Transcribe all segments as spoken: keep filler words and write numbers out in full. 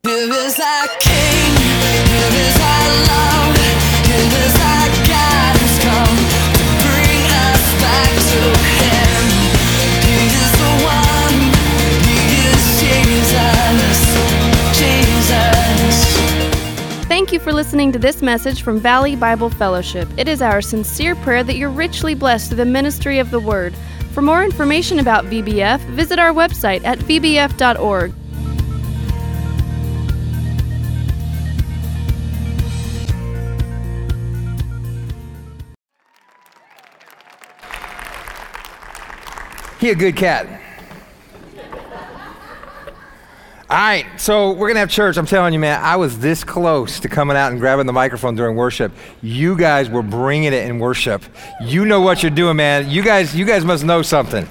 Here is our King, here is our love, here is our God who's come to bring us back to Him. He is the one, He is Jesus, Jesus. Thank you for listening to this message from Valley Bible Fellowship. It is our sincere prayer that you're richly blessed through the ministry of the Word. For more information about V B F, visit our website at v b f dot org. He a good cat. All right, so we're going to have church. I'm telling you, man, I was this close to coming out and grabbing the microphone during worship. You guys were bringing it in worship. You know what you're doing, man. You guys, you guys must know something.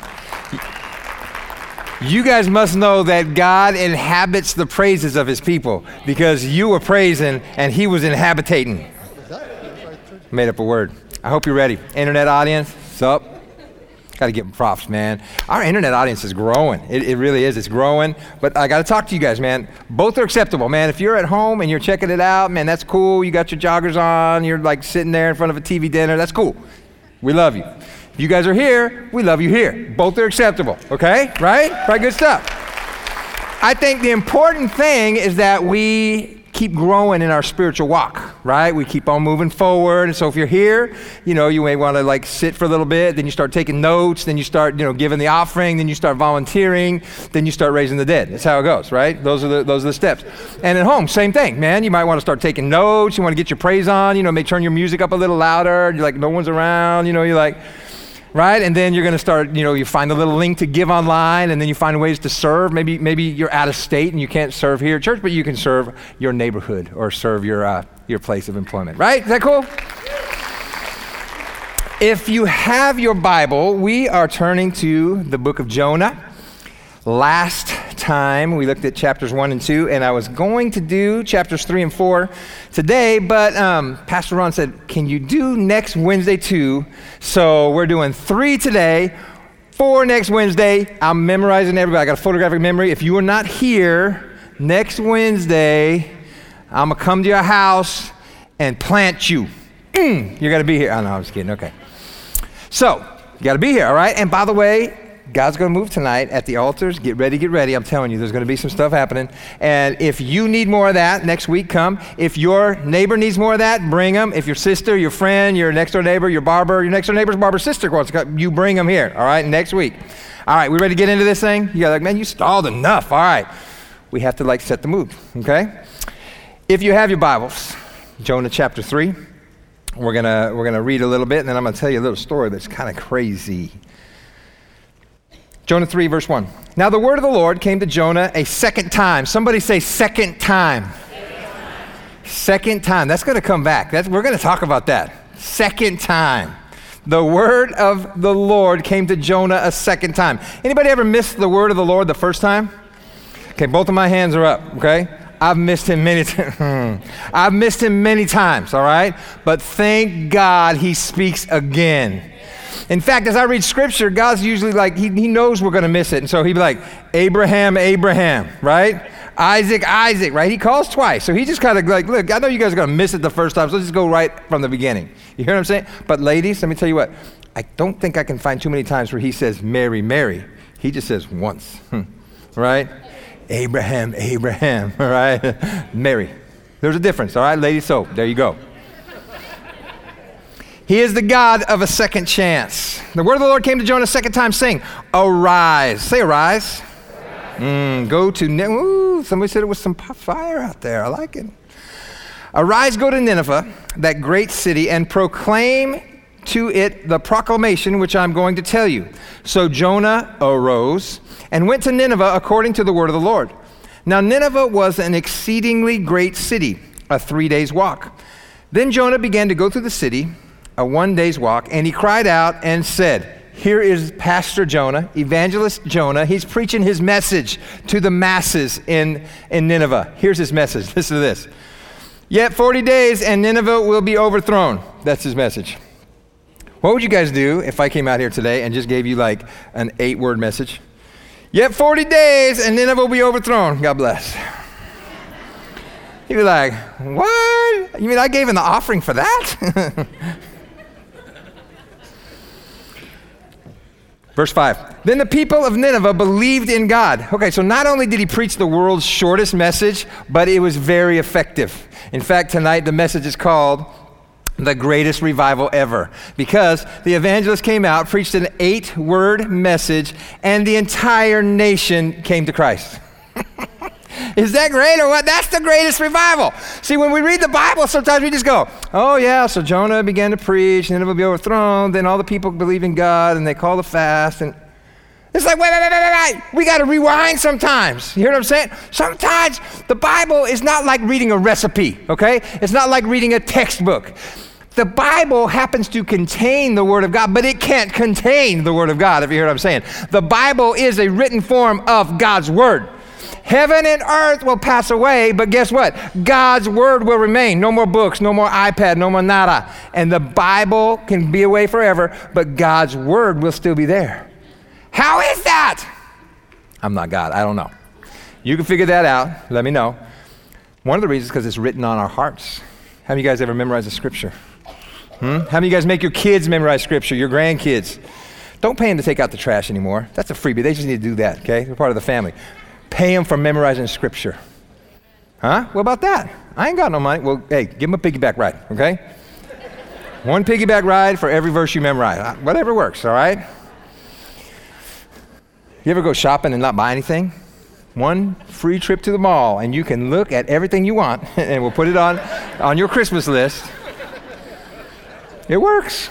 You guys must know that God inhabits the praises of His people because you were praising and He was inhabitating. Made up a word. I hope you're ready. Internet audience, what's up? Got to give them props, man. Our internet audience is growing. It, it really is. It's growing. But I got to talk to you guys, man. Both are acceptable, man. If you're at home and you're checking it out, man, that's cool. You got your joggers on. You're like sitting there in front of a T V dinner. That's cool. We love you. If you guys are here, we love you here. Both are acceptable, okay? Right? Right, good stuff. I think the important thing is that we keep growing in our spiritual walk, right? We keep on moving forward. And so if you're here, you know, you may want to like sit for a little bit, then you start taking notes, then you start, you know, giving the offering, then you start volunteering, then you start raising the dead. That's how it goes, right? Those are the those are the steps. And at home, same thing, man. You might want to start taking notes. You want to get your praise on, you know, make turn your music up a little louder. You're like, no one's around, you know, you're like, right? And then you're going to start, you know, you find a little link to give online, and then you find ways to serve. Maybe maybe you're out of state and you can't serve here at church, but you can serve your neighborhood or serve your uh, your place of employment, right? Is that cool? If you have your Bible, we are turning to the book of Jonah. Last time we looked at chapters one and two, and I was going to do chapters three and four today, but um, Pastor Ron said, can you do next Wednesday too? So we're doing three today, four next Wednesday. I'm memorizing everybody. I got a photographic memory. If you are not here next Wednesday, I'm going to come to your house and plant you. Mm, you're going to be here. Oh, no, I'm just kidding. Okay. So you got to be here, all right? And by the way, God's going to move tonight at the altars. Get ready, get ready. I'm telling you, there's going to be some stuff happening. And if you need more of that, next week, come. If your neighbor needs more of that, bring them. If your sister, your friend, your next door neighbor, your barber, your next door neighbor's barber's sister wants to come, you bring them here, all right, next week. All right, we ready to get into this thing? You got like, man, you stalled enough. All right. We have to like set the mood, okay? If you have your Bibles, Jonah chapter three, we're going to we're gonna read a little bit, and then I'm going to tell you a little story that's kind of crazy. Jonah three, verse one. Now the word of the Lord came to Jonah a second time. Somebody say second time. Second time. Second time. That's going to come back. That's, we're going to talk about that. Second time. The word of the Lord came to Jonah a second time. Anybody ever missed the word of the Lord the first time? Okay, both of my hands are up, okay? I've missed him many times. I've missed him many times, all right? But thank God he speaks again. In fact, as I read scripture, God's usually like, he, he knows we're going to miss it. And so he'd be like, Abraham, Abraham, right? Isaac, Isaac, right? He calls twice. So he just kind of like, look, I know you guys are going to miss it the first time, so let's just go right from the beginning. You hear what I'm saying? But ladies, let me tell you what. I don't think I can find too many times where he says, Mary, Mary. He just says once, right? Abraham, Abraham, all right? Mary. There's a difference, all right, ladies? So there you go. He is the God of a second chance. The word of the Lord came to Jonah a second time saying, arise. Say arise. Mm, go to, ooh, somebody said it was some fire out there. I like it. Arise, go to Nineveh, that great city, and proclaim to it the proclamation which I'm going to tell you. So Jonah arose and went to Nineveh according to the word of the Lord. Now Nineveh was an exceedingly great city, a three days walk. Then Jonah began to go through the city, a one day's walk, and he cried out and said, here is Pastor Jonah, evangelist Jonah. He's preaching his message to the masses in, in Nineveh. Here's his message. Listen to this. Yet forty days and Nineveh will be overthrown. That's his message. What would you guys do if I came out here today and just gave you like an eight word message? Yet forty days and Nineveh will be overthrown. God bless. You'd be like, what? You mean I gave in the offering for that? Verse five, then the people of Nineveh believed in God. Okay, so not only did he preach the world's shortest message, but it was very effective. In fact, tonight the message is called the greatest revival ever, because the evangelist came out, preached an eight-word message, and the entire nation came to Christ. Is that great or what? That's the greatest revival. See, when we read the Bible, sometimes we just go, oh yeah, so Jonah began to preach, and then it will be overthrown, then all the people believe in God, and they call the fast, and it's like, wait, wait, wait, wait, wait. We got to rewind sometimes. You hear what I'm saying? Sometimes the Bible is not like reading a recipe, okay? It's not like reading a textbook. The Bible happens to contain the Word of God, but it can't contain the Word of God, if you hear what I'm saying. The Bible is a written form of God's Word. Heaven and earth will pass away, but guess what? God's word will remain. No more books, no more iPad, no more nada. And the Bible can be away forever, but God's word will still be there. How is that? I'm not God. I don't know. You can figure that out. Let me know. One of the reasons is because it's written on our hearts. Have you guys ever memorized the scripture? Hmm? How many of you guys make your kids memorize scripture, your grandkids? Don't pay them to take out the trash anymore. That's a freebie. They just need to do that, okay? They're part of the family. Pay them for memorizing scripture. Huh? What about that? I ain't got no money. Well, hey, give them a piggyback ride, okay? One piggyback ride for every verse you memorize. Whatever works, all right? You ever go shopping and not buy anything? One free trip to the mall, and you can look at everything you want, and we'll put it on, on your Christmas list. It works.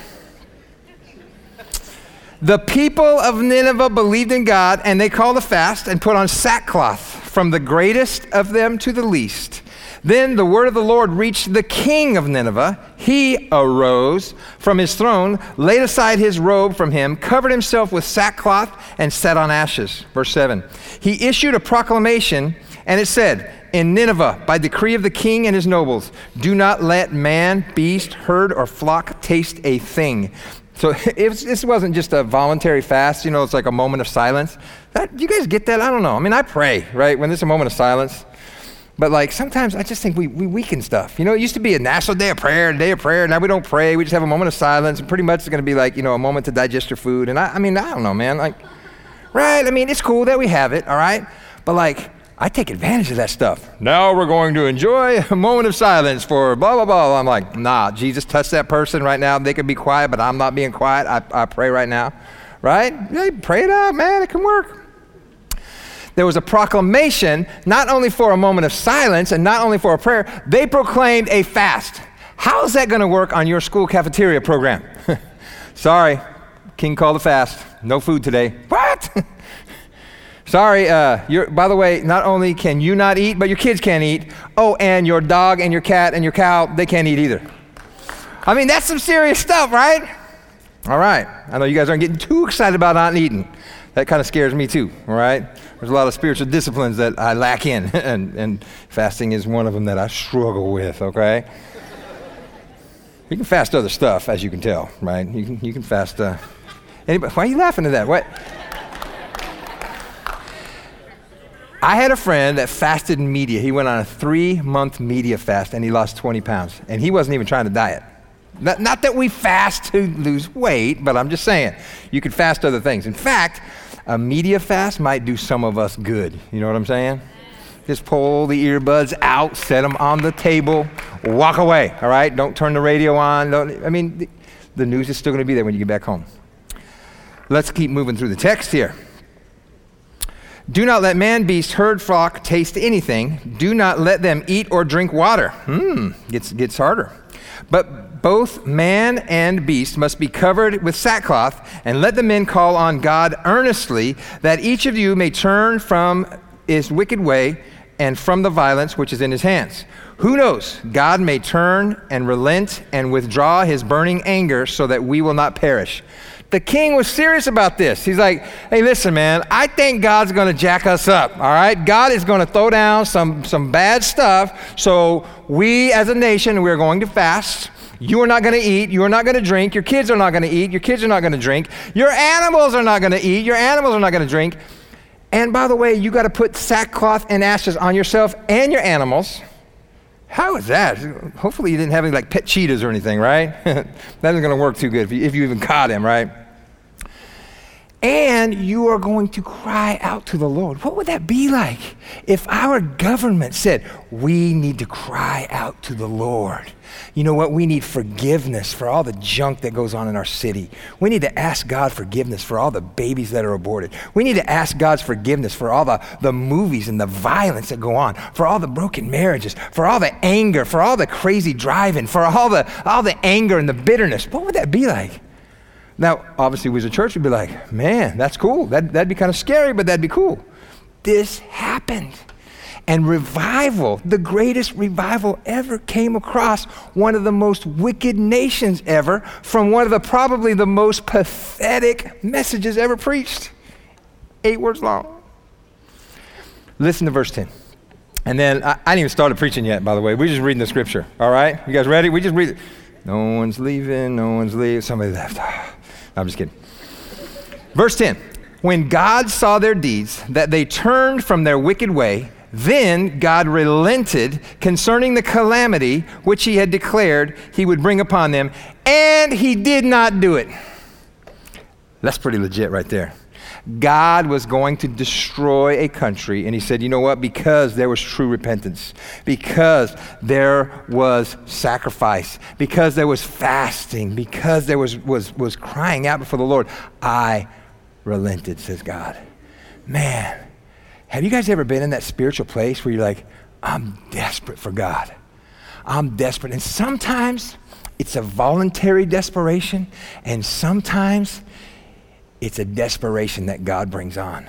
The people of Nineveh believed in God, and they called a fast and put on sackcloth, from the greatest of them to the least. Then the word of the Lord reached the king of Nineveh. He arose from his throne, laid aside his robe from him, covered himself with sackcloth, and sat on ashes. Verse seven. He issued a proclamation, and it said, in Nineveh, by decree of the king and his nobles, do not let man, beast, herd, or flock taste a thing. So it was, this wasn't just a voluntary fast, you know, it's like a moment of silence. That, you guys get that? I don't know. I mean, I pray, right, when there's a moment of silence. But like sometimes I just think we, we weaken stuff. You know, it used to be a national day of prayer, a day of prayer. Now we don't pray. We just have a moment of silence. And pretty much it's going to be like, you know, a moment to digest your food. And I, I mean, I don't know, man. Like, right? I mean, it's cool that we have it, all right? But like, I take advantage of that stuff. Now we're going to enjoy a moment of silence for blah, blah, blah. I'm like, nah, Jesus touched that person right now. They can be quiet, but I'm not being quiet. I, I pray right now, right? Hey, pray it out, man. It can work. There was a proclamation, not only for a moment of silence and not only for a prayer, they proclaimed a fast. How is that going to work on your school cafeteria program? Sorry, King called a fast. No food today. What? Sorry, uh, you're, by the way, not only can you not eat, but your kids can't eat. Oh, and your dog and your cat and your cow, they can't eat either. I mean, that's some serious stuff, right? All right. I know you guys aren't getting too excited about not eating. That kind of scares me too, all right? There's a lot of spiritual disciplines that I lack in, and, and fasting is one of them that I struggle with, okay? You can fast other stuff, as you can tell, right? You can, you can fast, uh, anybody, why are you laughing at that? What? I had a friend that fasted media. He went on a three-month media fast, and he lost twenty pounds. And he wasn't even trying to diet. Not, not that we fast to lose weight, but I'm just saying, you could fast other things. In fact, a media fast might do some of us good. You know what I'm saying? Just pull the earbuds out, set them on the table, walk away, all right? Don't turn the radio on. Don't, I mean, the, the news is still going to be there when you get back home. Let's keep moving through the text here. Do not let man, beast, herd, flock taste anything. Do not let them eat or drink water. Hmm, gets, gets harder. But both man and beast must be covered with sackcloth, and let the men call on God earnestly, that each of you may turn from his wicked way and from the violence which is in his hands. Who knows? God may turn and relent and withdraw his burning anger so that we will not perish. The king was serious about this. He's like, hey, listen, man, I think God's going to jack us up, all right? God is going to throw down some, some bad stuff, so we as a nation, we're going to fast. You are not going to eat. You are not going to drink. Your kids are not going to eat. Your kids are not going to drink. Your animals are not going to eat. Your animals are not going to drink. And by the way, you got to put sackcloth and ashes on yourself and your animals. How is that? Hopefully you didn't have any like pet cheetahs or anything, right? That isn't going to work too good if you, if you even caught him, right? And you are going to cry out to the Lord. What would that be like if our government said, we need to cry out to the Lord? You know what? We need forgiveness for all the junk that goes on in our city. We need to ask God forgiveness for all the babies that are aborted. We need to ask God's forgiveness for all the, the movies and the violence that go on, for all the broken marriages, for all the anger, for all the crazy driving, for all the, all the anger and the bitterness. What would that be like? Now, obviously, we as a church would be like, man, that's cool. That, that'd be kind of scary, but that'd be cool. This happened. And revival, the greatest revival ever, came across one of the most wicked nations ever from one of the probably the most pathetic messages ever preached. Eight words long. Listen to verse ten. And then, I, I didn't even start preaching yet, by the way. We're just reading the scripture, all right? You guys ready? We just read it. No one's leaving, no one's leaving. Somebody left. I'm just kidding. Verse ten, when God saw their deeds, that they turned from their wicked way, then God relented concerning the calamity which he had declared he would bring upon them, and he did not do it. That's pretty legit right there. God was going to destroy a country, and he said, you know what? Because there was true repentance, because there was sacrifice, because there was fasting, because there was, was, was crying out before the Lord, I relented, says God. Man, have you guys ever been in that spiritual place where you're like, I'm desperate for God. I'm desperate. And sometimes it's a voluntary desperation, and sometimes it's a desperation that God brings on.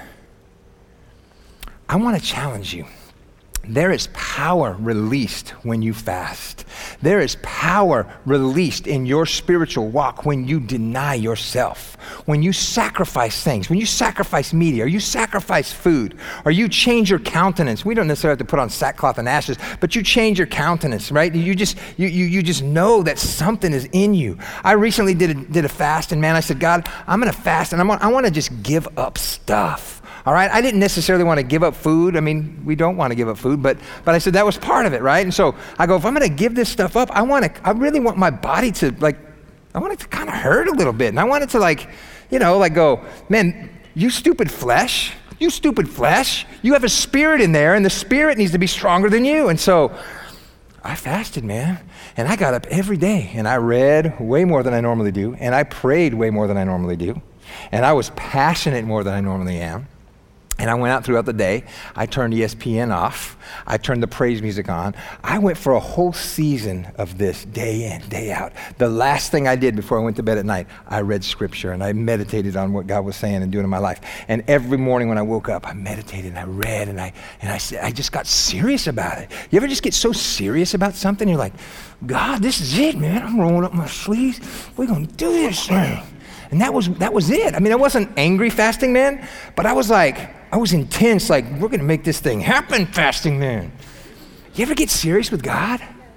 I want to challenge you. There is power released when you fast. There is power released in your spiritual walk when you deny yourself, when you sacrifice things, when you sacrifice media, or you sacrifice food, or you change your countenance. We don't necessarily have to put on sackcloth and ashes, but you change your countenance, right? You just you you, you just know that something is in you. I recently did a, did a fast, and man, I said, God, I'm going to fast, and I'm, I want to just give up stuff. All right, I didn't necessarily want to give up food. I mean, we don't want to give up food, but but I said that was part of it, right? And so I go, if I'm going to give this stuff up, I want to, I really want my body to like, I want it to kind of hurt a little bit. And I want it to like, you know, like go, man, you stupid flesh, you stupid flesh, you have a spirit in there, and the spirit needs to be stronger than you. And so I fasted, man, and I got up every day, and I read way more than I normally do, and I prayed way more than I normally do, and I was passionate more than I normally am. And I went out throughout the day. I turned E S P N off. I turned the praise music on. I went for a whole season of this, day in, day out. The last thing I did before I went to bed at night, I read scripture and I meditated on what God was saying and doing in my life. And every morning when I woke up, I meditated and I read and I and I said, I just got serious about it. You ever just get so serious about something? You're like, God, this is it, man. I'm rolling up my sleeves. We're gonna do this thing. And that was that was it. I mean, I wasn't angry fasting, man, but I was like, I was intense, like, we're gonna make this thing happen, fasting, man. You ever get serious with God?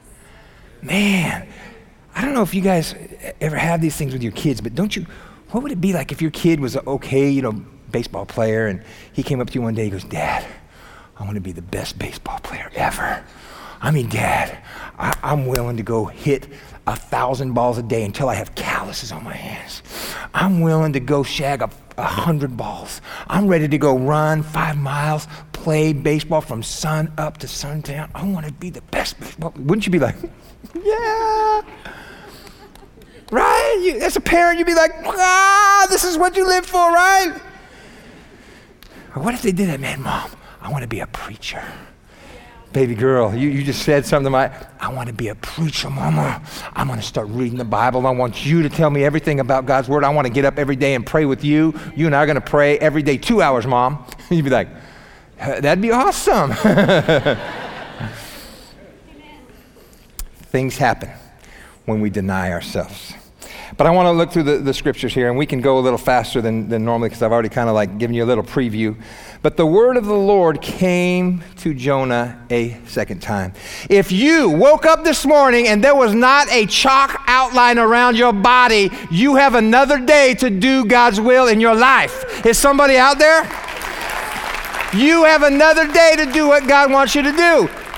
Man, I don't know if you guys ever have these things with your kids, but don't you, what would it be like if your kid was an okay, you know, baseball player, and he came up to you one day, he goes, Dad, I wanna be the best baseball player ever. I mean, Dad, I, I'm willing to go hit a thousand balls a day until I have calluses on my hands. I'm willing to go shag a, a hundred balls. I'm ready to go run five miles, play baseball from sun up to sundown. I want to be the best baseball. Wouldn't you be like, yeah, right? You, as a parent, you'd be like, ah, this is what you live for, right? Or what if they did that, man, Mom, I want to be a preacher. Baby girl, you, you just said something to my, I want to be a preacher, Mama. I'm going to start reading the Bible. I want you to tell me everything about God's word. I want to get up every day and pray with you. You and I are going to pray every day, two hours, Mom. You'd be like, that'd be awesome. Things happen when we deny ourselves. But I want to look through the, the scriptures here, and we can go a little faster than, than normally because I've already kind of like given you a little preview. But the word of the Lord came to Jonah a second time. If you woke up this morning and there was not a chalk outline around your body, you have another day to do God's will in your life. Is somebody out there? You have another day to do what God wants you to do.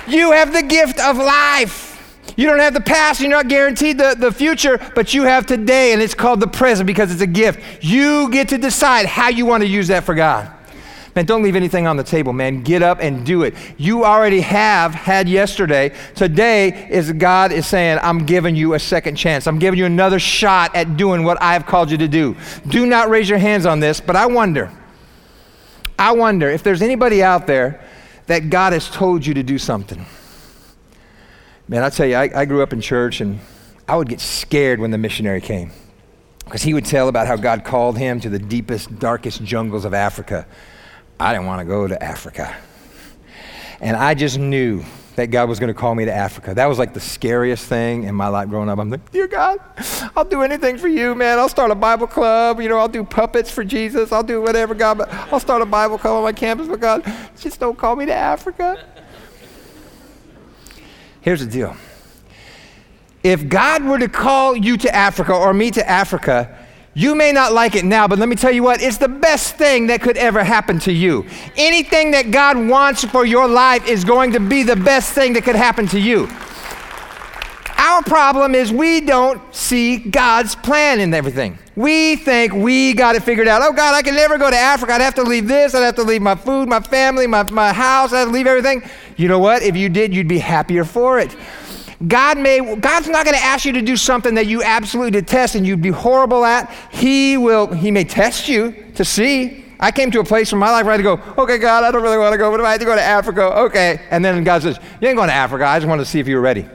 You have the gift of life. You don't have the past, you're not guaranteed the, the future, but you have today, and it's called the present because it's a gift. You get to decide how you want to use that for God. Man, don't leave anything on the table, man. Get up and do it. You already have had yesterday. Today is God is saying, I'm giving you a second chance. I'm giving you another shot at doing what I've called you to do. Do not raise your hands on this, but I wonder, I wonder if there's anybody out there that God has told you to do something. Man, I tell you, I, I grew up in church, and I would get scared when the missionary came because he would tell about how God called him to the deepest, darkest jungles of Africa. I didn't want to go to Africa. And I just knew that God was going to call me to Africa. That was like the scariest thing in my life growing up. I'm like, dear God, I'll do anything for you, man. I'll start a Bible club. You know, I'll do puppets for Jesus. I'll do whatever, God. But I'll start a Bible club on my campus, but God, just don't call me to Africa. Here's the deal. If God were to call you to Africa or me to Africa, you may not like it now, but let me tell you what, it's the best thing that could ever happen to you. Anything that God wants for your life is going to be the best thing that could happen to you. Our problem is we don't see God's plan in everything. We think we got it figured out. Oh God, I can never go to Africa. I'd have to leave this. I'd have to leave my food, my family, my, my house. I'd have to leave everything. You know what? If you did, you'd be happier for it. God may, God's not going to ask you to do something that you absolutely detest and you'd be horrible at. He will, he may test you to see. I came to a place in my life where I had to go, okay, God, I don't really want to go, but if I had to go to Africa, okay. And then God says, you ain't going to Africa. I just wanted to see if you were ready.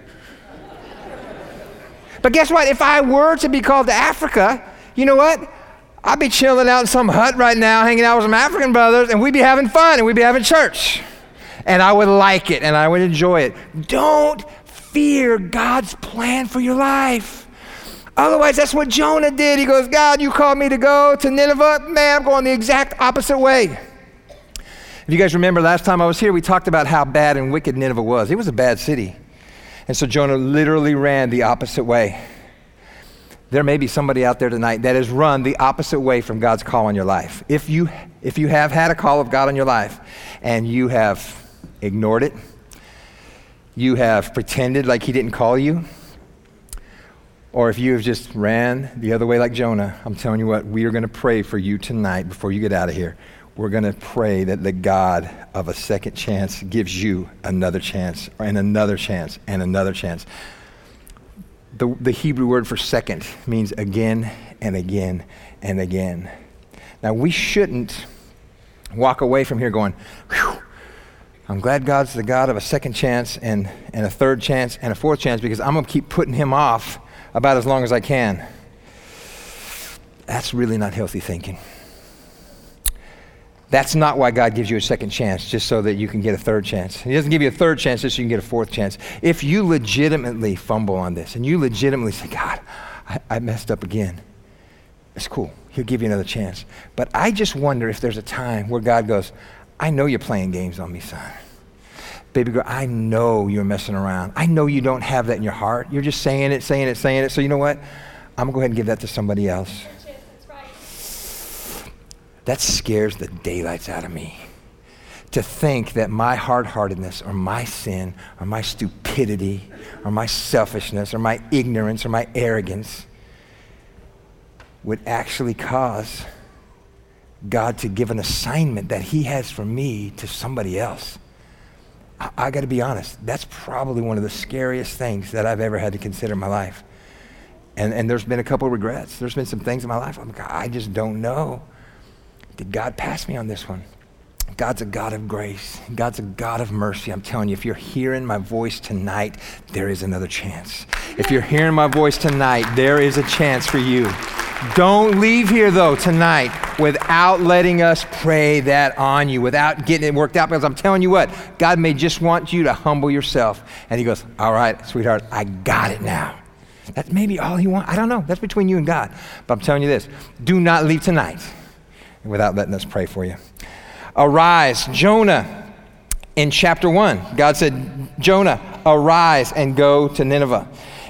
But guess what? If I were to be called to Africa, you know what? I'd be chilling out in some hut right now, hanging out with some African brothers, and we'd be having fun, and we'd be having church. And I would like it, and I would enjoy it. Don't fear God's plan for your life. Otherwise, that's what Jonah did. He goes, God, you called me to go to Nineveh. Man, I'm going the exact opposite way. If you guys remember last time I was here, we talked about how bad and wicked Nineveh was. It was a bad city. And so Jonah literally ran the opposite way. There may be somebody out there tonight that has run the opposite way from God's call on your life. If you, if you have had a call of God on your life and you have ignored it, you have pretended like he didn't call you, or if you have just ran the other way like Jonah, I'm telling you what, we are going to pray for you tonight before you get out of here. We're going to pray that the God of a second chance gives you another chance and another chance and another chance. The, the Hebrew word for second means again and again and again. Now, we shouldn't walk away from here going, whew, I'm glad God's the God of a second chance and, and a third chance and a fourth chance because I'm going to keep putting him off about as long as I can. That's really not healthy thinking. That's not why God gives you a second chance, just so that you can get a third chance. He doesn't give you a third chance just so you can get a fourth chance. If you legitimately fumble on this and you legitimately say, God, I, I messed up again, it's cool. He'll give you another chance. But I just wonder if there's a time where God goes, I know you're playing games on me, son. Baby girl, I know you're messing around. I know you don't have that in your heart. You're just saying it, saying it, saying it. So you know what? I'm going to go ahead and give that to somebody else. That scares the daylights out of me. To think that my hard-heartedness or my sin or my stupidity or my selfishness or my ignorance or my arrogance would actually cause God to give an assignment that he has for me to somebody else. I, I got to be honest, that's probably one of the scariest things that I've ever had to consider in my life. And, and there's been a couple of regrets. There's been some things in my life I'm like, I just don't know. Did God pass me on this one? God's a God of grace. God's a God of mercy. I'm telling you, if you're hearing my voice tonight, there is another chance. If you're hearing my voice tonight, there is a chance for you. Don't leave here, though, tonight without letting us pray that on you, without getting it worked out, because I'm telling you what, God may just want you to humble yourself. And he goes, all right, sweetheart, I got it now. That's maybe all he wants. I don't know. That's between you and God. But I'm telling you this, do not leave tonight without letting us pray for you. Arise, Jonah, in chapter one, God said, Jonah, arise and go to Nineveh.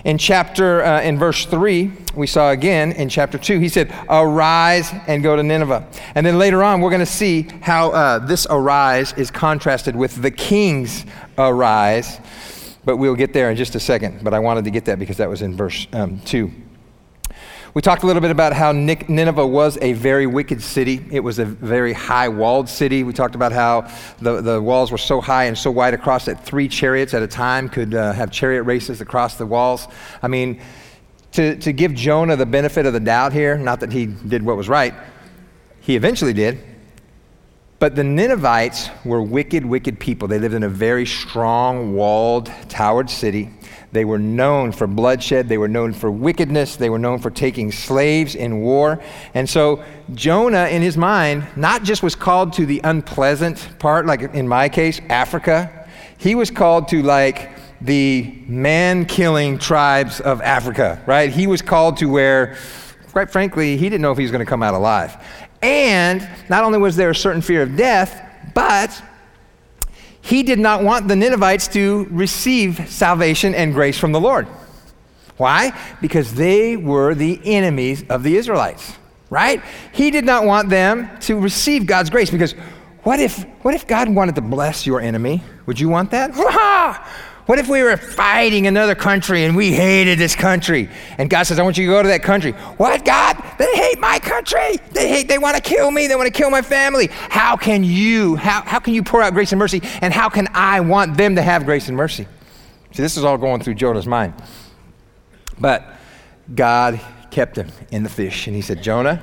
In chapter, uh, in verse three, we saw again in chapter two, he said, arise and go to Nineveh. And then later on, we're going to see how uh, this arise is contrasted with the king's arise. But we'll get there in just a second. But I wanted to get that because that was in verse um, two. We talked a little bit about how Nineveh was a very wicked city. It was a very high walled city. We talked about how the, the walls were so high and so wide across that three chariots at a time could uh, have chariot races across the walls. I mean, to, to give Jonah the benefit of the doubt here, not that he did what was right, he eventually did. But the Ninevites were wicked, wicked people. They lived in a very strong, walled, towered city. They were known for bloodshed. They were known for wickedness. They were known for taking slaves in war. And so Jonah, in his mind, not just was called to the unpleasant part, like in my case, Africa. He was called to like the man-killing tribes of Africa, right? He was called to where, quite frankly, he didn't know if he was going to come out alive. And not only was there a certain fear of death, but he did not want the Ninevites to receive salvation and grace from the Lord. Why? Because they were the enemies of the Israelites, right? He did not want them to receive God's grace because what if what if God wanted to bless your enemy? Would you want that? What if we were fighting another country and we hated this country? And God says, I want you to go to that country. What, God? They hate my country. They hate, they want to kill me. They want to kill my family. How can you, how, how can you pour out grace and mercy? And how can I want them to have grace and mercy? See, this is all going through Jonah's mind. But God kept him in the fish. And he said, Jonah,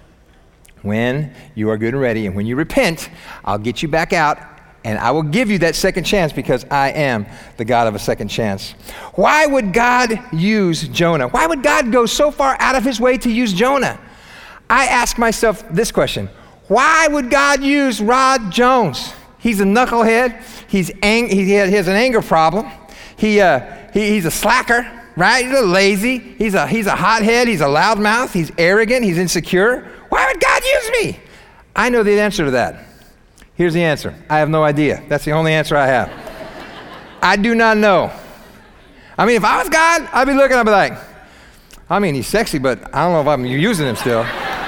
when you are good and ready and when you repent, I'll get you back out. And I will give you that second chance because I am the God of a second chance. Why would God use Jonah? Why would God go so far out of his way to use Jonah? I ask myself this question. Why would God use Rod Jones? He's a knucklehead. He's ang- he has an anger problem. He, uh, he he's a slacker, right? He's a lazy. He's a, he's a hothead. He's a loudmouth. He's arrogant. He's insecure. Why would God use me? I know the answer to that. Here's the answer. I have no idea. That's the only answer I have. I do not know. I mean, if I was God, I'd be looking, I'd be like, I mean, he's sexy, but I don't know if I'm using him still.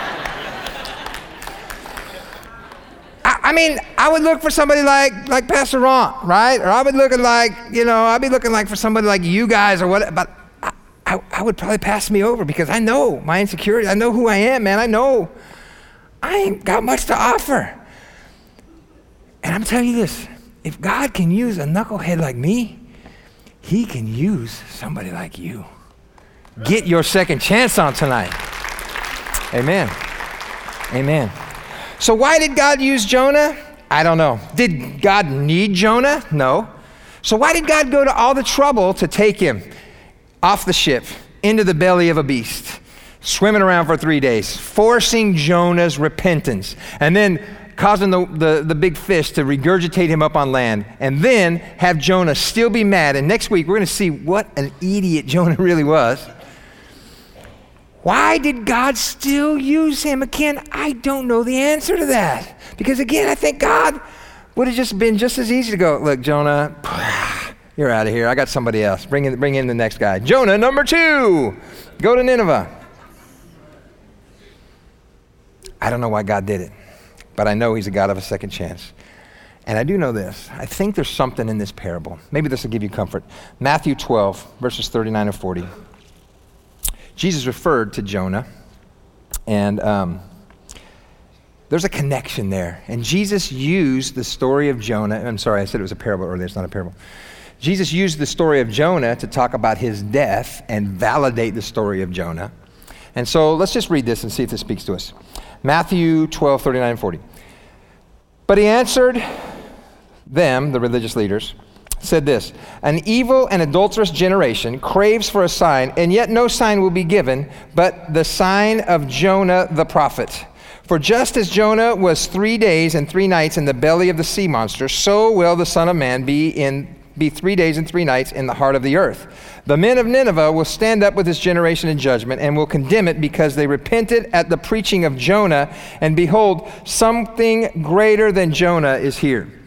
I, I mean, I would look for somebody like like Pastor Ron, right? Or I would look at like, you know, I'd be looking like for somebody like you guys or what, but I, I, I would probably pass me over because I know my insecurity. I know who I am, man. I know I ain't got much to offer. And I'm telling you this, if God can use a knucklehead like me, he can use somebody like you. Get your second chance on tonight. Amen. Amen. So why did God use Jonah? I don't know. Did God need Jonah? No. So why did God go to all the trouble to take him off the ship into the belly of a beast, swimming around for three days, forcing Jonah's repentance, and then causing the, the, the big fish to regurgitate him up on land, and then have Jonah still be mad. And next week, we're going to see what an idiot Jonah really was. Why did God still use him? Again, I don't know the answer to that. Because again, I think God would have just been just as easy to go, look, Jonah, you're out of here. I got somebody else. Bring in, bring in the next guy. Jonah, number two, go to Nineveh. I don't know why God did it. But I know he's a God of a second chance. And I do know this. I think there's something in this parable. Maybe this will give you comfort. Matthew twelve, verses thirty-nine and forty. Jesus referred to Jonah. And um, there's a connection there. And Jesus used the story of Jonah. I'm sorry, I said it was a parable earlier. It's not a parable. Jesus used the story of Jonah to talk about his death and validate the story of Jonah. And so let's just read this and see if this speaks to us. Matthew twelve, thirty-nine and forty. But he answered them, the religious leaders, said this, an evil and adulterous generation craves for a sign, and yet no sign will be given, but the sign of Jonah the prophet. For just as Jonah was three days and three nights in the belly of the sea monster, so will the Son of Man be in be three days and three nights in the heart of the earth. The men of Nineveh will stand up with this generation in judgment and will condemn it because they repented at the preaching of Jonah, and behold, something greater than Jonah is here.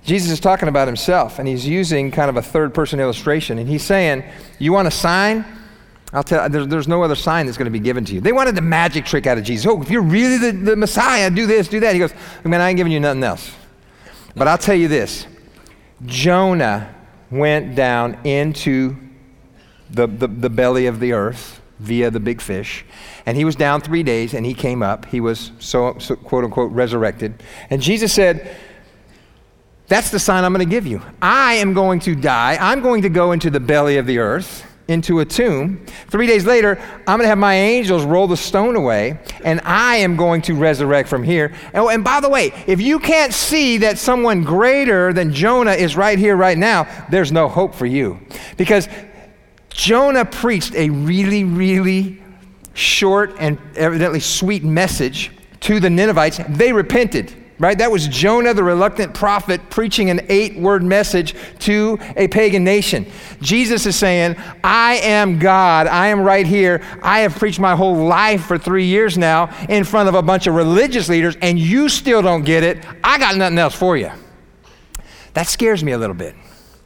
Jesus is talking about himself, and he's using kind of a third-person illustration, and he's saying, you want a sign? I'll tell you, there's, there's no other sign that's going to be given to you. They wanted the magic trick out of Jesus. Oh, if you're really the, the Messiah, do this, do that. He goes, man, I ain't giving you nothing else. But I'll tell you this. Jonah went down into the, the, the belly of the earth via the big fish, and he was down three days, and he came up. He was, so, so quote-unquote, resurrected. And Jesus said, that's the sign I'm going to give you. I am going to die. I'm going to go into the belly of the earth, into a tomb. Three days later, I'm going to have my angels roll the stone away, and I am going to resurrect from here. Oh, and by the way, if you can't see that someone greater than Jonah is right here, right now, there's no hope for you. Because Jonah preached a really, really short and evidently sweet message to the Ninevites. They repented. Right? That was Jonah, the reluctant prophet, preaching an eight-word message to a pagan nation. Jesus is saying, I am God. I am right here. I have preached my whole life for three years now in front of a bunch of religious leaders, and you still don't get it. I got nothing else for you. That scares me a little bit.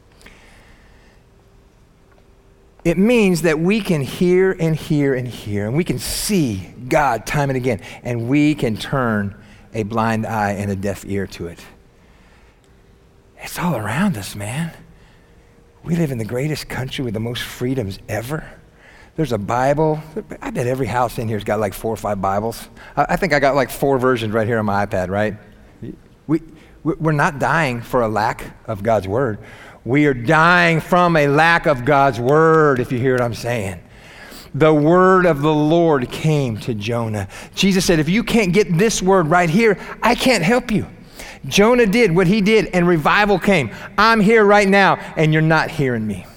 It means that we can hear and hear and hear, and we can see God time and again, and we can turn a blind eye and a deaf ear to it. It's all around us, man. We live in the greatest country with the most freedoms ever. There's a Bible. I bet every house in here's got like four or five Bibles. I think I got like four versions right here on my iPad, right? We, we're not dying for a lack of God's word. We are dying from a lack of God's word, if you hear what I'm saying. The word of the Lord came to Jonah. Jesus said, if you can't get this word right here, I can't help you. Jonah did what he did, and revival came. I'm here right now, and you're not hearing me.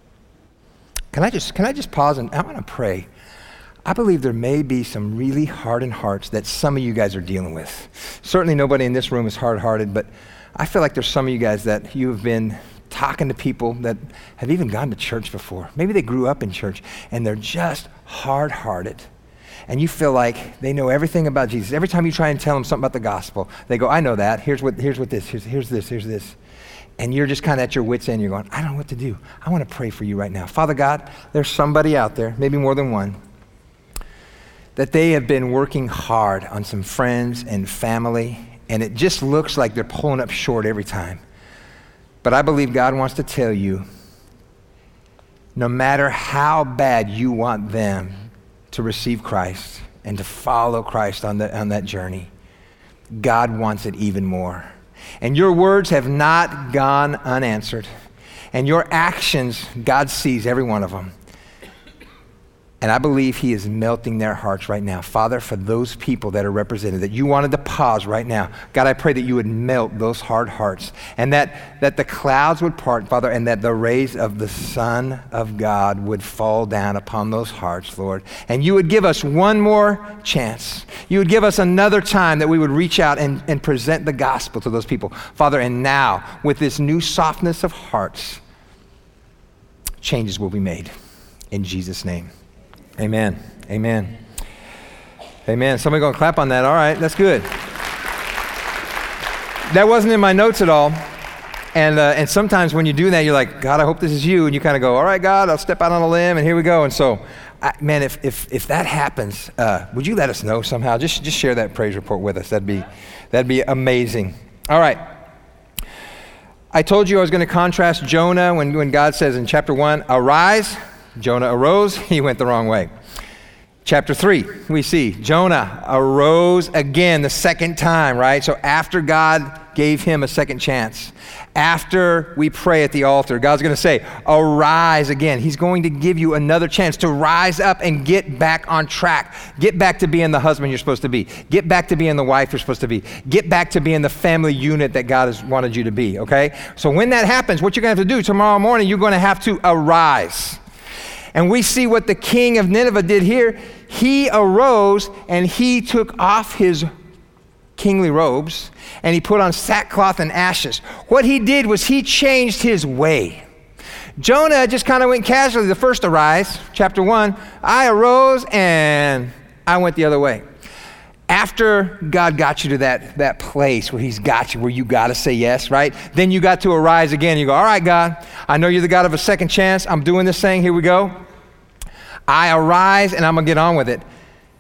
Can I just, can I just pause, and I want to pray. I believe there may be some really hardened hearts that some of you guys are dealing with. Certainly nobody in this room is hard-hearted, but I feel like there's some of you guys that you have been talking to people that have even gone to church before. Maybe they grew up in church and they're just hard-hearted. And you feel like they know everything about Jesus. Every time you try and tell them something about the gospel, they go, I know that. Here's what, here's what this, here's, here's this, here's this. And you're just kind of at your wit's end. You're going, I don't know what to do. I want to pray for you right now. Father God, there's somebody out there, maybe more than one, that they have been working hard on some friends and family, and it just looks like they're pulling up short every time. But I believe God wants to tell you, no matter how bad you want them to receive Christ and to follow Christ on, the, on that journey, God wants it even more. And your words have not gone unanswered. And your actions, God sees every one of them. And I believe he is melting their hearts right now. Father, for those people that are represented, that you wanted to pause right now, God, I pray that you would melt those hard hearts, and that, that the clouds would part, Father, and that the rays of the Son of God would fall down upon those hearts, Lord. And you would give us one more chance. You would give us another time that we would reach out and, and present the gospel to those people. Father, and now, with this new softness of hearts, changes will be made. In Jesus' name. Amen. Amen. Amen. Somebody gonna clap on that. All right, that's good. That wasn't in my notes at all. And uh, and sometimes when you do that, you're like, God, I hope this is you. And you kind of go, all right, God, I'll step out on a limb, and here we go. And so, I, man, if if if that happens, uh, would you let us know somehow? Just just share that praise report with us. That'd be that'd be amazing. All right. I told you I was going to contrast Jonah when when God says in chapter one, arise. Jonah arose, he went the wrong way. Chapter three, we see Jonah arose again the second time, right? So after God gave him a second chance, after we pray at the altar, God's going to say, arise again. He's going to give you another chance to rise up and get back on track. Get back to being the husband you're supposed to be. Get back to being the wife you're supposed to be. Get back to being the family unit that God has wanted you to be, okay? So when that happens, what you're going to have to do tomorrow morning, you're going to have to arise. And we see what the king of Nineveh did here. He arose and he took off his kingly robes and he put on sackcloth and ashes. What he did was he changed his way. Jonah just kind of went casually. The first arise, chapter one, I arose and I went the other way. After God got you to that, that place where he's got you, where you got to say yes, right? Then you got to arise again. You go, all right, God, I know you're the God of a second chance. I'm doing this thing. Here we go. I arise and I'm going to get on with it.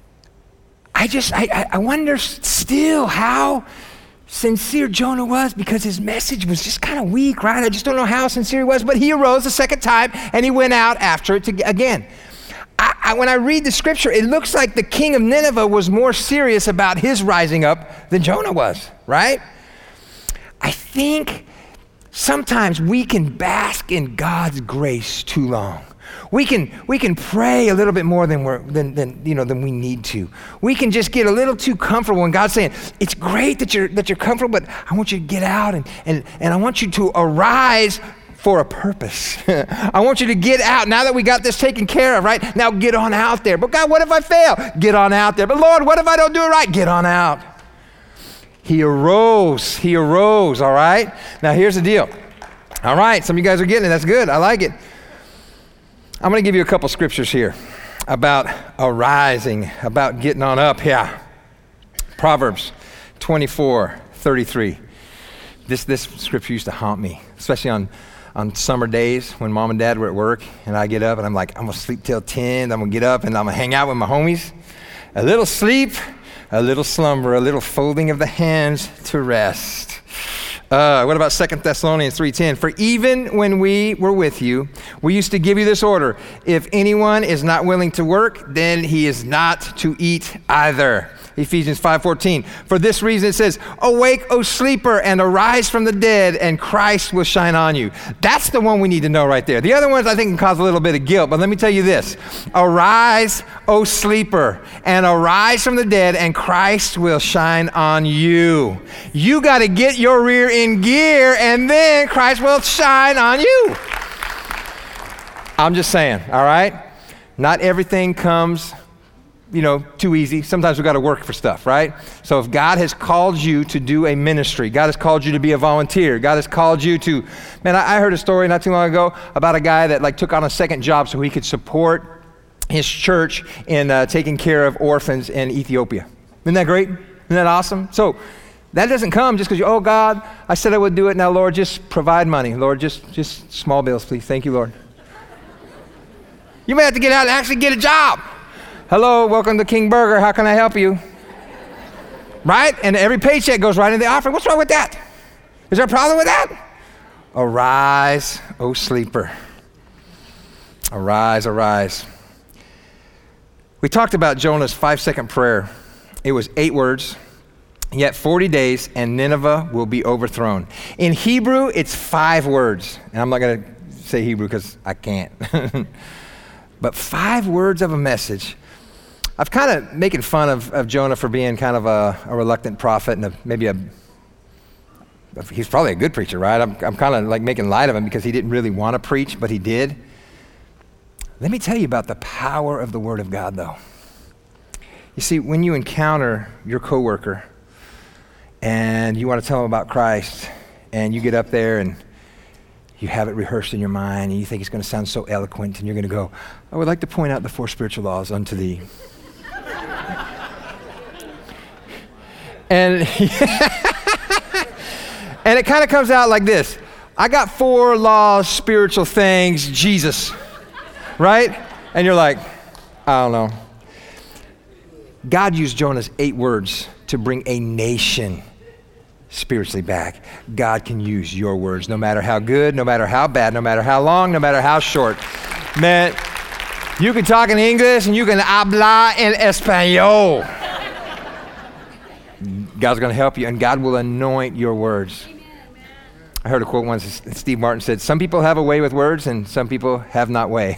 I just, I, I wonder still how sincere Jonah was, because his message was just kind of weak, right? I just don't know how sincere he was, but he arose the second time and he went out after it to, again. I, I, when I read the scripture, it looks like the king of Nineveh was more serious about his rising up than Jonah was, right? I think sometimes we can bask in God's grace too long. We can we can pray a little bit more than we're than, than you know than we need to. We can just get a little too comfortable, and God's saying, it's great that you're that you're comfortable, but I want you to get out and and, and I want you to arise for a purpose. I want you to get out. Now that we got this taken care of, right? Now get on out there. But God, what if I fail? Get on out there. But Lord, what if I don't do it right? Get on out. He arose. He arose, all right? Now here's the deal. All right, some of you guys are getting it. That's good. I like it. I'm going to give you a couple scriptures here about arising, about getting on up. Yeah. Proverbs twenty-four thirty-three. This this scripture used to haunt me, especially on, on summer days when mom and dad were at work, and I get up and I'm like, I'm going to sleep till ten. I'm going to get up and I'm going to hang out with my homies. A little sleep, a little slumber, a little folding of the hands to rest. Uh, what about Second Thessalonians three ten? For even when we were with you, we used to give you this order. If anyone is not willing to work, then he is not to eat either. Ephesians five fourteen. For this reason it says, awake, O sleeper, and arise from the dead, and Christ will shine on you. That's the one we need to know right there. The other ones I think can cause a little bit of guilt, but let me tell you this. Arise, O sleeper, and arise from the dead, and Christ will shine on you. You got to get your rear in gear, and then Christ will shine on you. I'm just saying, all right? Not everything comes you know, too easy. Sometimes we've got to work for stuff, right? So if God has called you to do a ministry, God has called you to be a volunteer, God has called you to, man, I, I heard a story not too long ago about a guy that like took on a second job so he could support his church in uh, taking care of orphans in Ethiopia. Isn't that great? Isn't that awesome? So that doesn't come just because you, oh God, I said I would do it. Now, Lord, just provide money. Lord, just, just small bills, please. Thank you, Lord. You may have to get out and actually get a job. Hello, welcome to King Burger. How can I help you? Right? And every paycheck goes right in the offering. What's wrong with that? Is there a problem with that? Arise, O sleeper. Arise, arise. We talked about Jonah's five-second prayer. It was eight words, yet forty days, and Nineveh will be overthrown. In Hebrew, it's five words. And I'm not going to say Hebrew because I can't. But five words of a message. I've kind of making fun of, of Jonah for being kind of a, a reluctant prophet and a, maybe a, he's probably a good preacher, right? I'm, I'm kind of like making light of him because he didn't really want to preach, but he did. Let me tell you about the power of the Word of God, though. You see, when you encounter your coworker and you want to tell them about Christ and you get up there and you have it rehearsed in your mind and you think it's going to sound so eloquent and you're going to go, I would like to point out the four spiritual laws unto thee. And, and it kind of comes out like this. I got four laws, spiritual things, Jesus, right? And you're like, I don't know. God used Jonah's eight words to bring a nation spiritually back. God can use your words, no matter how good, no matter how bad, no matter how long, no matter how short. Man, you can talk in English and you can hablar en español. God's going to help you, and God will anoint your words. I heard a quote once, Steve Martin said, some people have a way with words and some people have not way.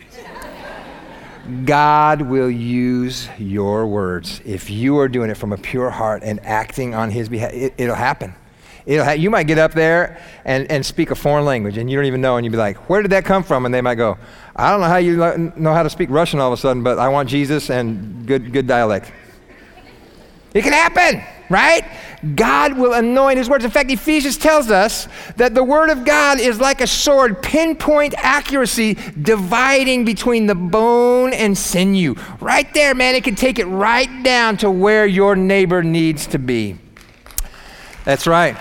God will use your words. If you are doing it from a pure heart and acting on his behalf, it, it'll happen. It'll ha- you might get up there and, and speak a foreign language and you don't even know, and you'll be like, where did that come from? And they might go, I don't know how you lo- know how to speak Russian all of a sudden, but I want Jesus and good good dialect. It can happen. right? God will anoint his words. In fact, Ephesians tells us that the word of God is like a sword, pinpoint accuracy, dividing between the bone and sinew. Right there, man, it can take it right down to where your neighbor needs to be. That's right.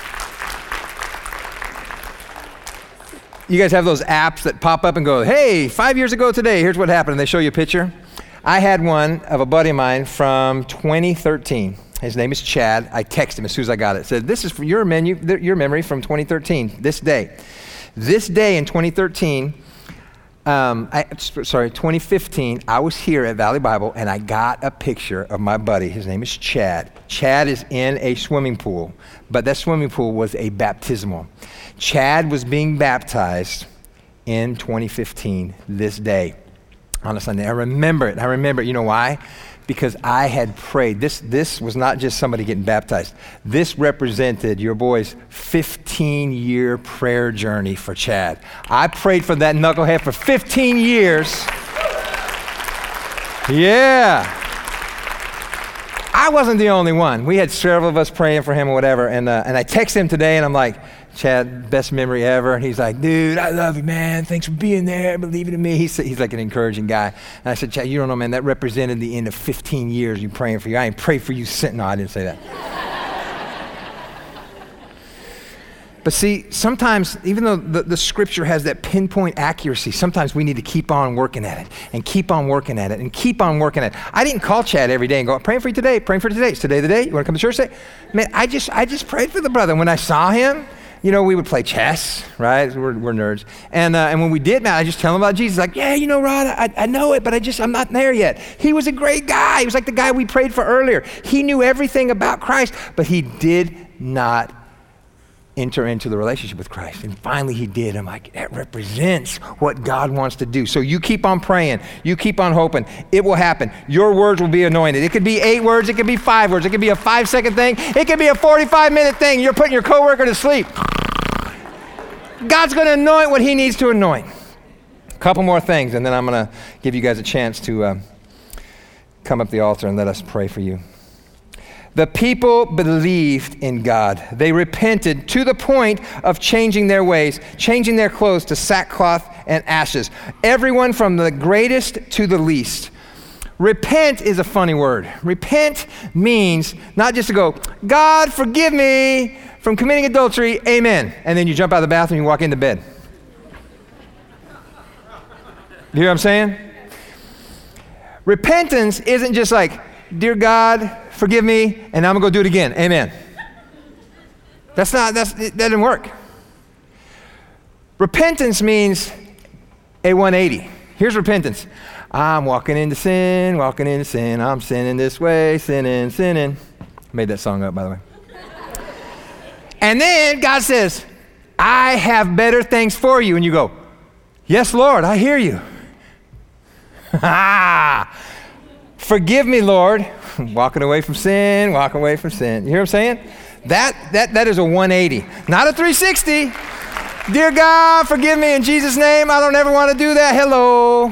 You guys have those apps that pop up and go, hey, five years ago today, here's what happened. And they show you a picture. I had one of a buddy of mine from twenty thirteen. His name is Chad. I texted him as soon as I got it. It said, this is from your menu, your memory from twenty thirteen, this day. This day in twenty thirteen, um, I, sorry, twenty fifteen, I was here at Valley Bible and I got a picture of my buddy. His name is Chad. Chad is in a swimming pool, but that swimming pool was a baptismal. Chad was being baptized in twenty fifteen, this day, on a Sunday. I remember it. I remember it. You know why? Because I had prayed. This, this was not just somebody getting baptized. This represented your boy's fifteen-year prayer journey for Chad. I prayed for that knucklehead for fifteen years. Yeah. I wasn't the only one. We had several of us praying for him or whatever, and uh, and I texted him today, and I'm like, Chad, best memory ever. And he's like, dude, I love you, man. Thanks for being there, believing in me. He's, he's like an encouraging guy. And I said, Chad, you don't know, man, that represented the end of fifteen years you praying for you. I ain't prayed for you since. No, I didn't say that. But see, sometimes, even though the, the scripture has that pinpoint accuracy, sometimes we need to keep on working at it and keep on working at it and keep on working at it. I didn't call Chad every day and go, praying for you today, praying for you today. It's today the day. You want to come to church today? Man, I just, I just prayed for the brother. When I saw him, you know, we would play chess, right? We're, we're nerds. And uh, and when we did, man, I just tell him about Jesus. Like, yeah, you know, Rod, I, I know it, but I just, I'm not there yet. He was a great guy. He was like the guy we prayed for earlier. He knew everything about Christ, but he did not enter into the relationship with Christ. And finally he did. I'm like, that represents what God wants to do. So you keep on praying. You keep on hoping. It will happen. Your words will be anointed. It could be eight words. It could be five words. It could be a five second thing. It could be a forty-five minute thing. You're putting your coworker to sleep. God's going to anoint what he needs to anoint. A couple more things, and then I'm going to give you guys a chance to uh, come up the altar and let us pray for you. The people believed in God. They repented to the point of changing their ways, changing their clothes to sackcloth and ashes. Everyone from the greatest to the least. Repent is a funny word. Repent means not just to go, God, forgive me from committing adultery, amen. And then you jump out of the bathroom and you walk into bed. You hear what I'm saying? Repentance isn't just like, dear God, forgive me, and I'm gonna go do it again, amen. That's not, that's, that doesn't work. Repentance means a one eighty. Here's repentance. I'm walking into sin, walking into sin, I'm sinning this way, sinning, sinning. Made that song up, by the way. And then God says, I have better things for you. And you go, yes, Lord, I hear you. Forgive me, Lord. Walking away from sin, walking away from sin. You hear what I'm saying? That, that, that is a one eighty, not a three sixty. Dear God, forgive me in Jesus' name. I don't ever want to do that. Hello.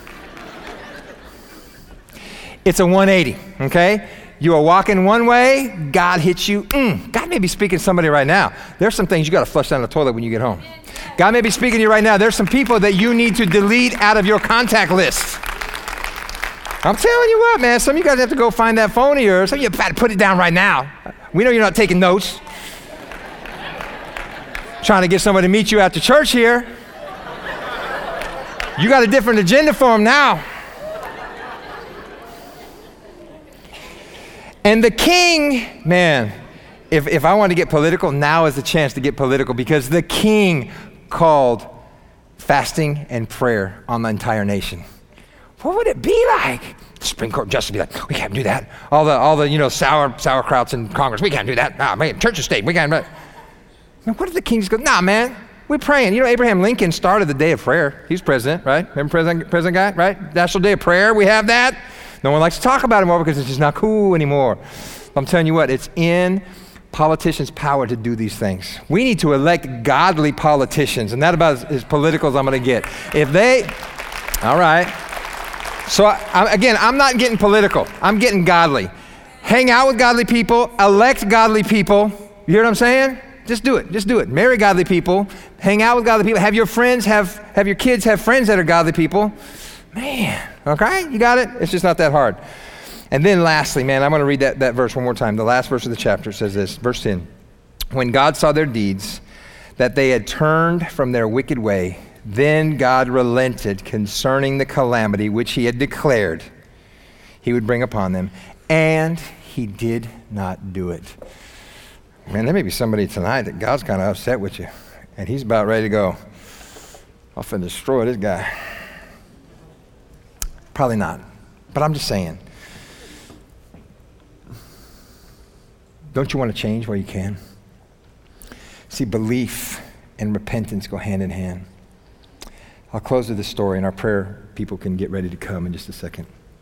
It's a one eighty, okay? You are walking one way, God hits you. Mm, God may be speaking to somebody right now. There's some things you got to flush down the toilet when you get home. God may be speaking to you right now. There's some people that you need to delete out of your contact list. I'm telling you what, man. Some of you guys have to go find that phone of yours. Some of you got to put it down right now. We know you're not taking notes. Trying to get somebody to meet you after church here. You got a different agenda for them now. And the king, man, if, if I want to get political, now is the chance to get political, because the king called fasting and prayer on the entire nation. What would it be like? The Supreme Court justice would be like, we can't do that. All the, all the you know, sour sauerkrauts in Congress, we can't do that. Nah, man, church and state, we can't. Man, what if the king just goes, nah, man, we're praying. You know, Abraham Lincoln started the day of prayer. He's president, right? Remember president, president guy, right? National Day of Prayer, we have that. No one likes to talk about it more because it's just not cool anymore. I'm telling you what, it's in politicians' power to do these things. We need to elect godly politicians, and that about as, as political as I'm going to get. If they, all right. So I, I, again, I'm not getting political. I'm getting godly. hang out with godly people, elect godly people. You hear what I'm saying? Just do it. Just do it. Marry godly people. Hang out with godly people. Have your friends have, have your kids have friends that are godly people. Man, okay? You got it? It's just not that hard. And then lastly, man, I'm going to read that, that verse one more time. The last verse of the chapter says this, verse ten. When God saw their deeds, that they had turned from their wicked way, then God relented concerning the calamity which he had declared he would bring upon them, and he did not do it. Man, there may be somebody tonight that God's kind of upset with you, and he's about ready to go, I'm finna destroy this guy. Probably not, but I'm just saying. Don't you want to change where you can? See, belief and repentance go hand in hand. I'll close with this story, and our prayer people can get ready to come in just a second.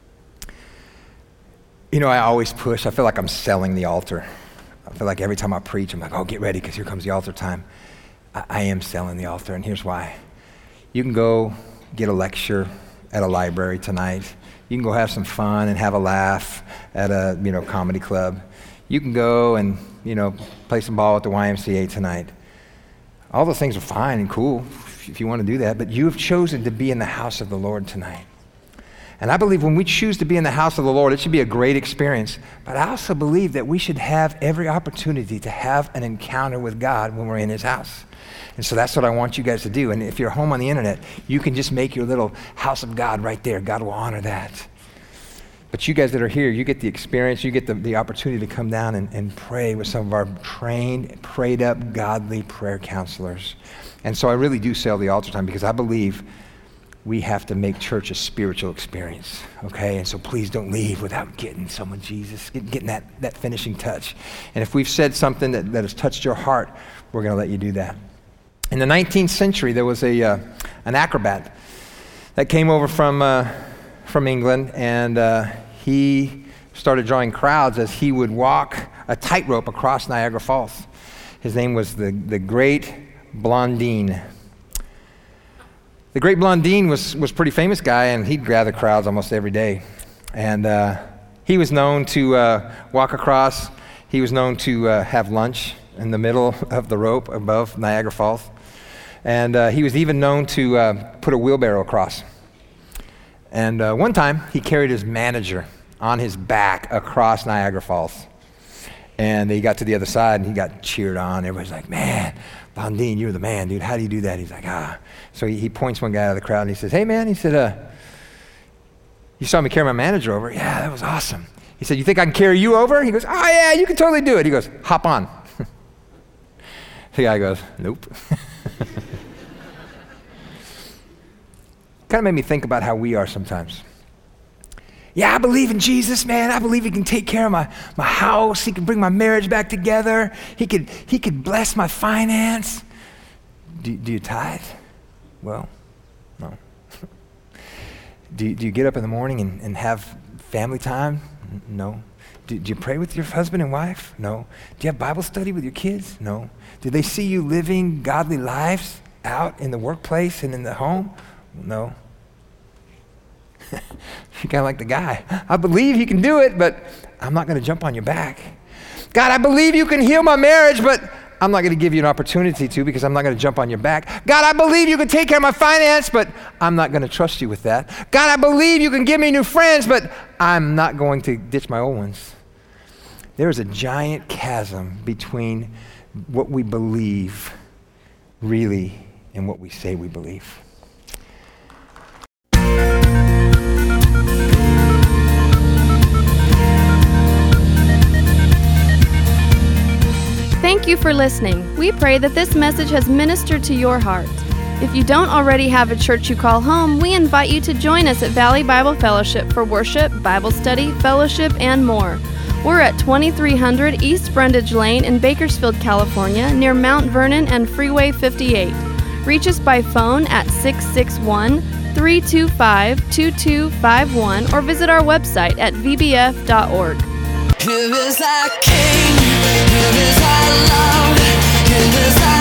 You know, I always push. I feel like I'm selling the altar. I feel like every time I preach, I'm like, oh, get ready, because here comes the altar time. I, I am selling the altar, and here's why. You can go get a lecture at a library tonight. You can go have some fun and have a laugh at a, you know, comedy club. You can go and, you know, play some ball at the Y M C A tonight. All those things are fine and cool if you want to do that, but you have chosen to be in the house of the Lord tonight. And I believe when we choose to be in the house of the Lord, it should be a great experience. But I also believe that we should have every opportunity to have an encounter with God when we're in his house. And so that's what I want you guys to do. And if you're home on the internet, you can just make your little house of God right there. God will honor that. But you guys that are here, you get the experience, you get the, the opportunity to come down and, and pray with some of our trained, prayed up, godly prayer counselors. And so I really do sell the altar time because I believe we have to make church a spiritual experience, okay? And so please don't leave without getting someone Jesus, get, getting that, that finishing touch. And if we've said something that, that has touched your heart, we're gonna let you do that. In the nineteenth century, there was a uh, an acrobat that came over from, uh, from England, and uh, he started drawing crowds as he would walk a tightrope across Niagara Falls. His name was the, the Great Blondine. The Great Blondine was was a pretty famous guy, and he'd gather crowds almost every day. And uh, he was known to uh, walk across. He was known to uh, have lunch in the middle of the rope above Niagara Falls. And uh, he was even known to uh, put a wheelbarrow across. And uh, one time, he carried his manager on his back across Niagara Falls. And he got to the other side, and he got cheered on. Everybody's like, man, Blondine, you're the man, dude. How do you do that? He's like, ah. So he, he points one guy out of the crowd, and he says, hey, man, he said, uh, you saw me carry my manager over? Yeah, that was awesome. He said, you think I can carry you over? He goes, oh, yeah, you can totally do it. He goes, hop on. The guy goes, nope. Kind of made me think about how we are sometimes. Yeah, I believe in Jesus, man. I believe he can take care of my, my house. He can bring my marriage back together. He could he could bless my finance. Do, do you tithe? Well, no. do, do you get up in the morning and, and have family time? No. Do, do you pray with your husband and wife? No. Do you have Bible study with your kids? No. Do they see you living godly lives out in the workplace and in the home? No. You're kind of like the guy. I believe he can do it, but I'm not going to jump on your back. God, I believe you can heal my marriage, but I'm not going to give you an opportunity to because I'm not going to jump on your back. God, I believe you can take care of my finance, but I'm not going to trust you with that. God, I believe you can give me new friends, but I'm not going to ditch my old ones. There is a giant chasm between what we believe really and what we say we believe. Thank you for listening. We pray that this message has ministered to your heart. If you don't already have a church you call home, we invite you to join us at Valley Bible Fellowship for worship, Bible study, fellowship, and more. We're at twenty-three hundred East Brundage Lane in Bakersfield, California, near Mount Vernon and Freeway fifty-eight. Reach us by phone at six six one, three two five, two two five one or visit our website at v b f dot org. Here is our King, here is our love, here is our